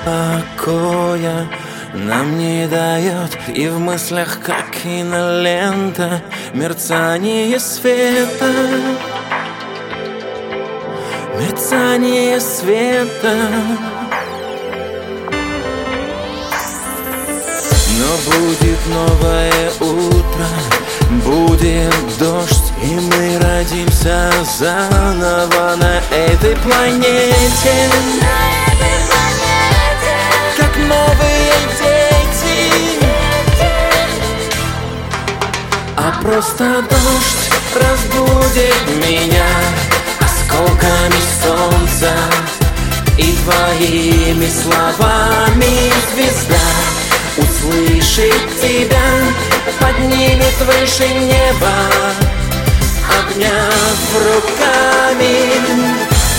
Покоя нам не дает, и в мыслях, как кинолента, мерцание света, мерцание света. Но будет новое утро, будет дождь, и мы родимся заново на этой планете, как новые дети. А просто дождь разбудит меня осколками солнца и твоими словами. Звезда услышит тебя, поднимет выше неба, обняв руками.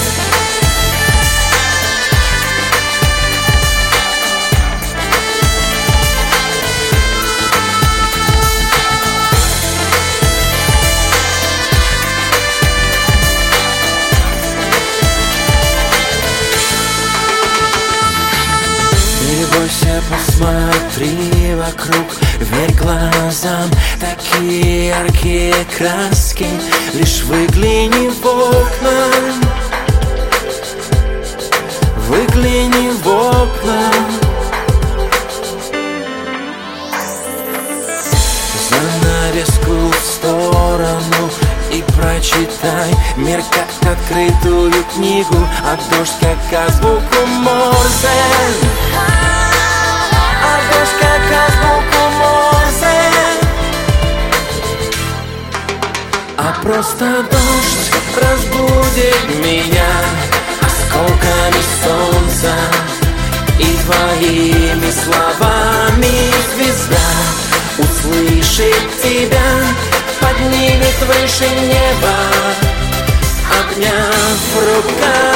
Не бойся, посмотри вокруг, верь глазам, такие яркие краски. Лишь выгляни в окна, выгляни в окна. Занавеску в сторону и прочитай мир как открытую книгу, а дождь как азбуку Морзе. А дождь как азбуку Морзе. А просто дождь разбудит меня осколками солнца и твоими словами. Звезда услышит тебя, поднимет выше неба, обняв руками.